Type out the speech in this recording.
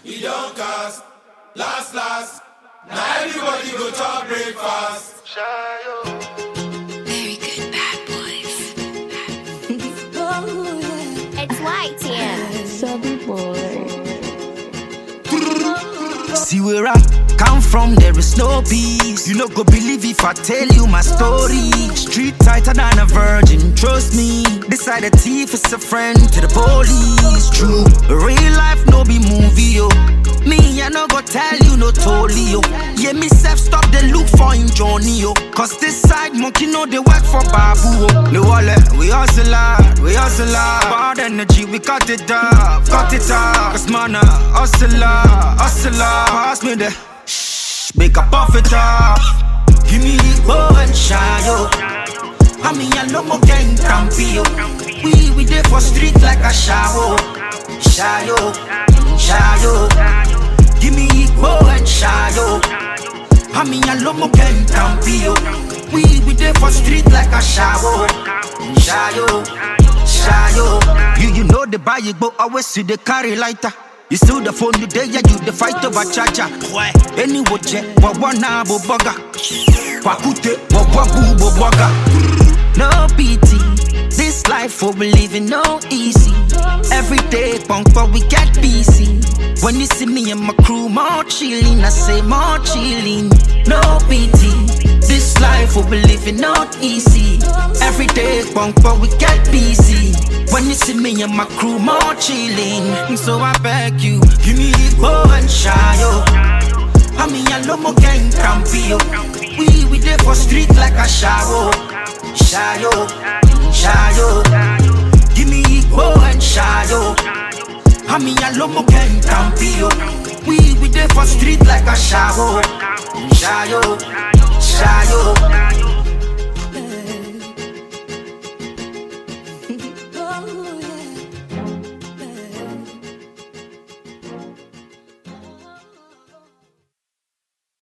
he don't cast. Last. Now everybody go to breakfast. Very good, bad boys. It's white here. Subby boy. See where I come from, there is no peace. You no go believe if I tell you my story. Street tighter than a virgin, trust me. This side a thief is a friend to the police. True, real life no be movie, yo. Me, I no go tell you no totally, yo. Yeah, me self stop the look for him Johnny, yo. Cause this side monkey know they work for Babu, yo. The wallet, we hustle hard. Bad energy, we cut it up. Cause man, hustler. Pass me the make a puff it up. Give me the bow and shy, yo. I mean, I no more gang campy, yo. We there for street like a shower. Shy, yo. Give me the bow and shy, yo. I mean, I no more gang campy, yo. We there for street like a shower. Shy, yo. You know the buy it, but always see the carry lighter. You still the phone you there, yeah, you the fight over charger. Any watch, but one abo bugger. Pakute, wabu bugger. No pity, this life for we living no easy. Every day, punk, but we get busy. When you see me and my crew, more chilling, I say more chilling. No pity, this life for we living not easy. Every day, punk, but we get busy. When you see me and my crew, more chilling. So I beg you, give me the bow and shy, yo. I mean, I no more gang campy, yo. We there for street like a shower. Shy, yo. Give me the bow and shy, yo. I mean, I no more gang campy, yo. We there for street like a shower. Shy, yo.